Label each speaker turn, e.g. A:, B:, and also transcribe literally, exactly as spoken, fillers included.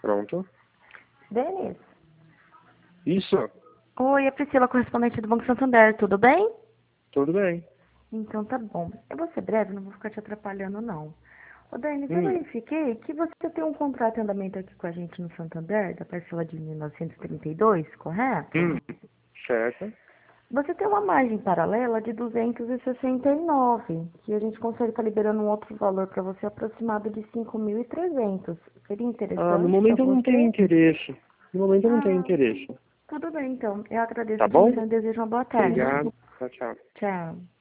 A: Pronto.
B: Denis?
A: Isso.
B: Oi, é Priscila, correspondente do Banco Santander, tudo bem?
A: Tudo bem.
B: Então tá bom. Eu vou ser breve, não vou ficar te atrapalhando não. Ô Denis, eu
A: Hum.
B: verifiquei que você tem um contrato em andamento aqui com a gente no Santander, da parcela de mil novecentos e trinta e dois, correto?
A: Hum. Certo.
B: Você tem uma margem paralela de duzentos e sessenta e nove, que a gente consegue estar liberando um outro valor para você aproximado de cinco mil e trezentos. Seria
A: Ah, no
B: interessante para
A: momento eu não tenho
B: você?
A: interesse. No momento eu não tenho
B: Ah,
A: interesse.
B: tudo bem então. Eu agradeço
A: Tá
B: a
A: bom?
B: atenção e desejo uma boa tarde.
A: Obrigado. Tchau, tchau.
B: Tchau.